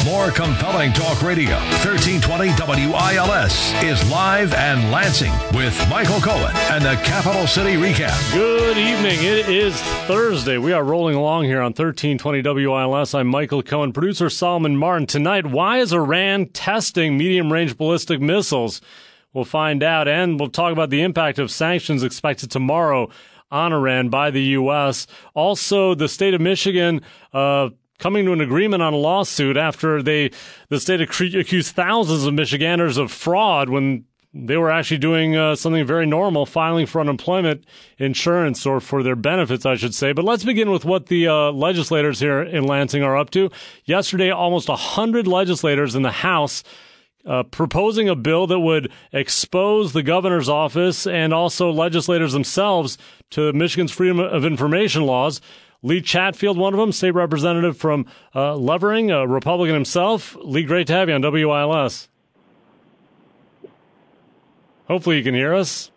More compelling talk radio. 1320 WILS is live and Lansing with Michael Cohen and the Capital City Recap. Good evening. It is Thursday. We are rolling along here on 1320 WILS. I'm Michael Cohen, producer Solomon Martin. Tonight, why is Iran testing medium-range ballistic missiles? We'll find out, and we'll talk about the impact of sanctions expected tomorrow on Iran by the U.S. Also, the state of Michigan coming to an agreement on a lawsuit after the state accused thousands of Michiganders of fraud when they were actually doing something very normal, filing for unemployment insurance, or for their benefits, I should say. But let's begin with what the legislators here in Lansing are up to. Yesterday, almost 100 legislators in the House proposing a bill that would expose the governor's office and also legislators themselves to Michigan's Freedom of Information laws. Lee Chatfield, one of them, state representative from Levering, a Republican himself. Lee, great to have you on WILS. Hopefully you can hear us.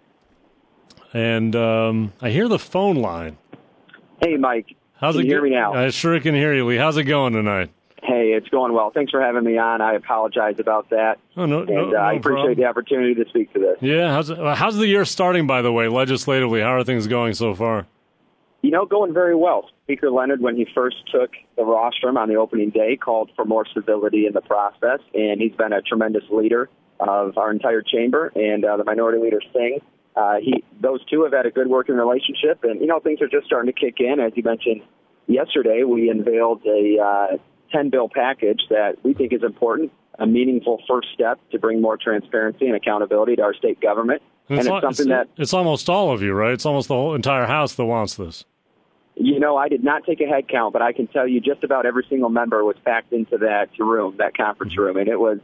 And I hear the phone line. Hey, Mike. Can you hear me now? I sure can hear you, Lee. How's it going tonight? Hey, it's going well. Thanks for having me on. I apologize about that. Oh, no I appreciate problem. the opportunity to speak to this. Yeah, how's the year starting, by the way, legislatively? How are things going so far? You know, going very well. Speaker Leonard, when he first took the rostrum on the opening day, called for more civility in the process, and he's been a tremendous leader of our entire chamber, and the Minority Leader Singh. Those two have had a good working relationship, and, you know, things are just starting to kick in. As you mentioned yesterday, we unveiled a 10-bill package that we think is important, a meaningful first step to bring more transparency and accountability to our state government. It's almost all of you, right? It's almost the whole entire House that wants this. You know, I did not take a head count, but I can tell you just about every single member was packed into that room, that conference room, and it was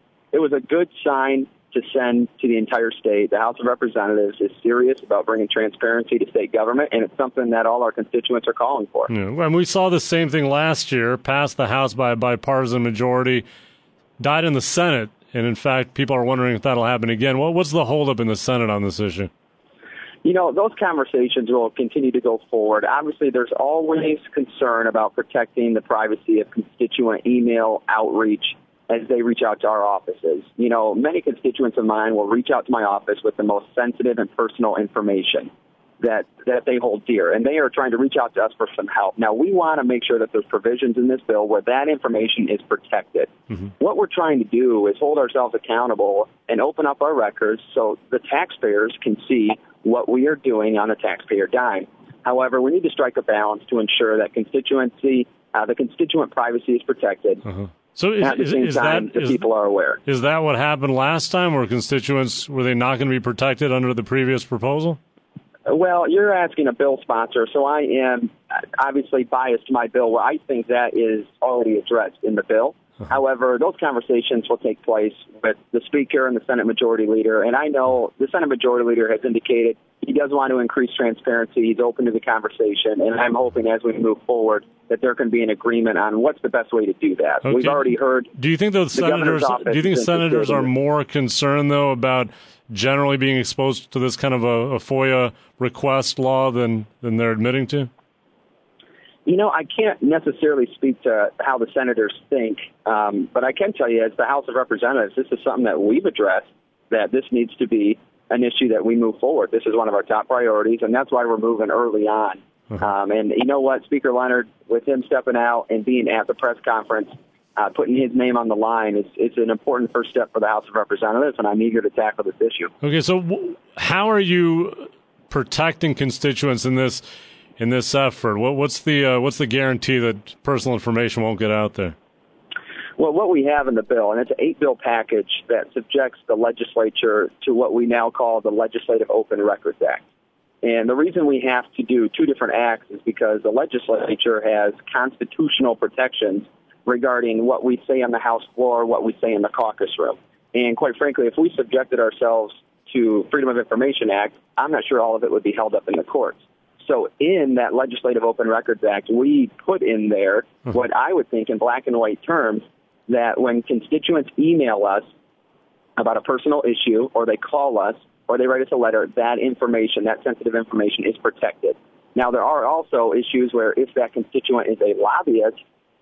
a good sign to send to the entire state. The House of Representatives is serious about bringing transparency to state government, and it's something that all our constituents are calling for. Yeah, and we saw the same thing last year, passed the House by a bipartisan majority, died in the Senate, and in fact, people are wondering if that'll happen again. What's the holdup in the Senate on this issue? You know, those conversations will continue to go forward. Obviously, there's always concern about protecting the privacy of constituent email outreach as they reach out to our offices. You know, many constituents of mine will reach out to my office with the most sensitive and personal information that they hold dear, and they are trying to reach out to us for some help. Now, we want to make sure that there's provisions in this bill where that information is protected. Mm-hmm. What we're trying to do is hold ourselves accountable and open up our records so the taxpayers can see what we are doing on a taxpayer dime. However, we need to strike a balance to ensure that the constituent privacy is protected. Uh-huh. So people are aware. Is that what happened last time? Were they not going to be protected under the previous proposal? Well, you're asking a bill sponsor, so I am obviously biased to my bill where I think that is already addressed in the bill. Uh-huh. However, those conversations will take place with the Speaker and the Senate Majority Leader, and I know the Senate Majority Leader has indicated he does want to increase transparency. He's open to the conversation, and I'm hoping as we move forward that there can be an agreement on what's the best way to do that. Okay. We've already heard. Do you think senators are more concerned, though, about generally being exposed to this kind of a FOIA request law than they're admitting to? You know, I can't necessarily speak to how the senators think, but I can tell you as the House of Representatives, this is something that we've addressed, that this needs to be an issue that we move forward. This is one of our top priorities, and that's why we're moving early on. Uh-huh. And you know what, Speaker Leonard, with him stepping out and being at the press conference, putting his name on the line, it's an important first step for the House of Representatives, and I'm eager to tackle this issue. Okay, so how are you protecting constituents in this effort? What's the guarantee that personal information won't get out there? Well, what we have in the bill, and it's an 8-bill package that subjects the legislature to what we now call the Legislative Open Records Act. And the reason we have to do two different acts is because the legislature has constitutional protections regarding what we say on the House floor, what we say in the caucus room. And quite frankly, if we subjected ourselves to Freedom of Information Act, I'm not sure all of it would be held up in the courts. So in that Legislative Open Records Act, we put in there what I would think in black and white terms, that when constituents email us about a personal issue, or they call us, or they write us a letter, that information, that sensitive information is protected. Now, there are also issues where if that constituent is a lobbyist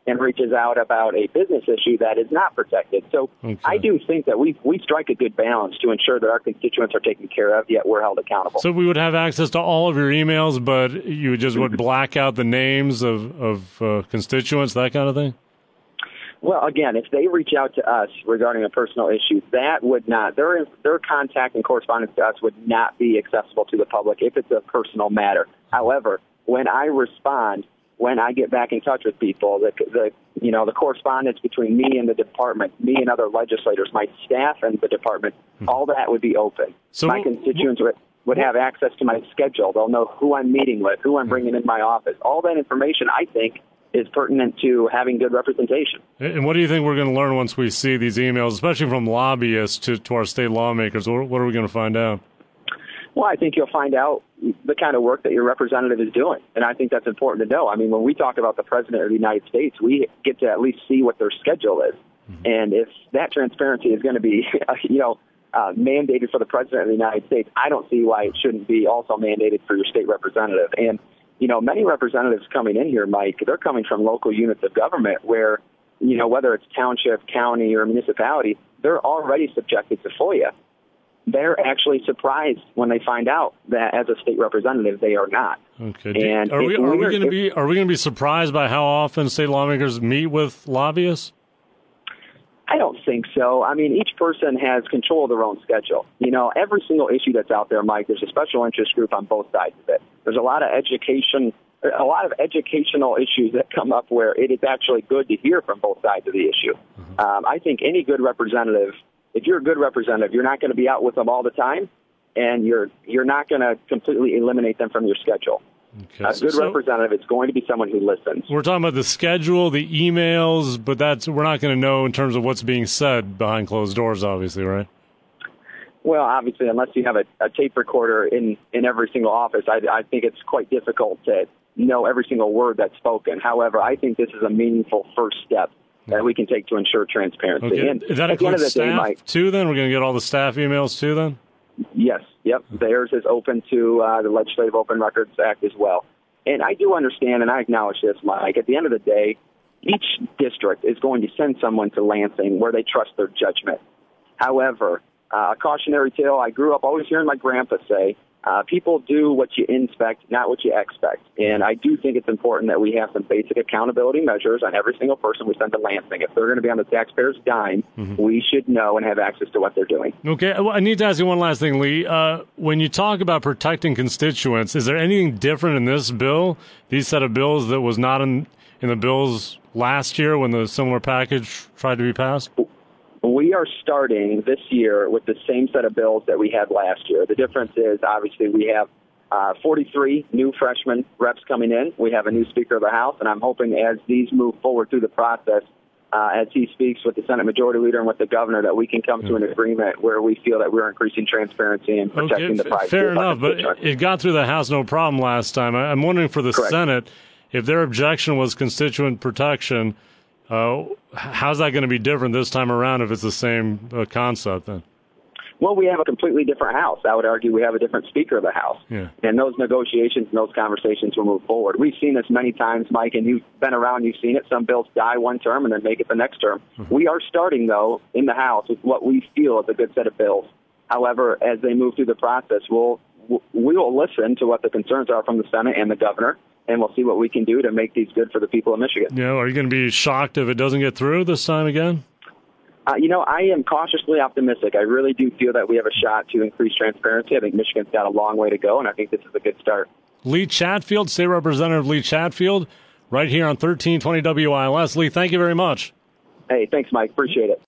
and reaches out about a business issue that is not protected. So I do think that we strike a good balance to ensure that our constituents are taken care of, yet we're held accountable. So we would have access to all of your emails, but you would just would black out the names of constituents, that kind of thing? Well, again, if they reach out to us regarding a personal issue, that would not, their contact and correspondence to us would not be accessible to the public if it's a personal matter. However, when I respond, when I get back in touch with people, the correspondence between me and the department, me and other legislators, my staff and the department, all that would be open. So my constituents would have access to my schedule. They'll know who I'm meeting with, who I'm bringing in my office. All that information, I think, is pertinent to having good representation. And what do you think we're going to learn once we see these emails, especially from lobbyists to our state lawmakers? What are we going to find out? Well, I think you'll find out the kind of work that your representative is doing, and I think that's important to know. I mean, when we talk about the President of the United States, we get to at least see what their schedule is. Mm-hmm. And if that transparency is going to be, mandated for the President of the United States, I don't see why it shouldn't be also mandated for your state representative. And, many representatives coming in here, Mike, they're coming from local units of government where, whether it's township, county, or municipality, they're already subjected to FOIA. They're actually surprised when they find out that as a state representative, they are not. Okay. And are we going to be surprised by how often state lawmakers meet with lobbyists? I don't think so. I mean, each person has control of their own schedule. Every single issue that's out there, Mike, there's a special interest group on both sides of it. There's a lot of educational issues that come up where it is actually good to hear from both sides of the issue. Mm-hmm. I think any good representative, if you're a good representative, you're not going to be out with them all the time, and you're not going to completely eliminate them from your schedule. Okay. A good representative is going to be someone who listens. We're talking about the schedule, the emails, but we're not going to know in terms of what's being said behind closed doors, obviously, right? Well, obviously, unless you have a tape recorder in every single office, I think it's quite difficult to know every single word that's spoken. However, I think this is a meaningful first step that we can take to ensure transparency. Okay. And does that include staff, too, then? We're going to get all the staff emails, too, then? Yes. Yep. Theirs is open to the Legislative Open Records Act as well. And I do understand, and I acknowledge this, Mike, at the end of the day, each district is going to send someone to Lansing where they trust their judgment. However, a cautionary tale, I grew up always hearing my grandpa say, people do what you inspect, not what you expect. And I do think it's important that we have some basic accountability measures on every single person we send to Lansing. If they're going to be on the taxpayer's dime, we should know and have access to what they're doing. Okay. Well, I need to ask you one last thing, Lee. When you talk about protecting constituents, is there anything different in this bill, these set of bills, that was not in the bills last year when the similar package tried to be passed? We are starting this year with the same set of bills that we had last year. The difference is, obviously, we have 43 new freshman reps coming in. We have a new Speaker of the House, and I'm hoping as these move forward through the process, as he speaks with the Senate Majority Leader and with the governor, that we can come to an agreement where we feel that we're increasing transparency and protecting the privacy. Fair enough, but it got through the House no problem last time. I'm wondering for the Senate, if their objection was constituent protection, how's that going to be different this time around if it's the same concept then? Well, we have a completely different House. I would argue we have a different Speaker of the House. Yeah. And those negotiations and those conversations will move forward. We've seen this many times, Mike, and you've been around, you've seen it. Some bills die one term and then make it the next term. Mm-hmm. We are starting, though, in the House with what we feel is a good set of bills. However, as they move through the process, we will listen to what the concerns are from the Senate and the governor, and we'll see what we can do to make these good for the people of Michigan. Yeah, are you going to be shocked if it doesn't get through this time again? I am cautiously optimistic. I really do feel that we have a shot to increase transparency. I think Michigan's got a long way to go, and I think this is a good start. Lee Chatfield, State Representative Lee Chatfield, right here on 1320 WILS. Lee, thank you very much. Hey, thanks, Mike. Appreciate it.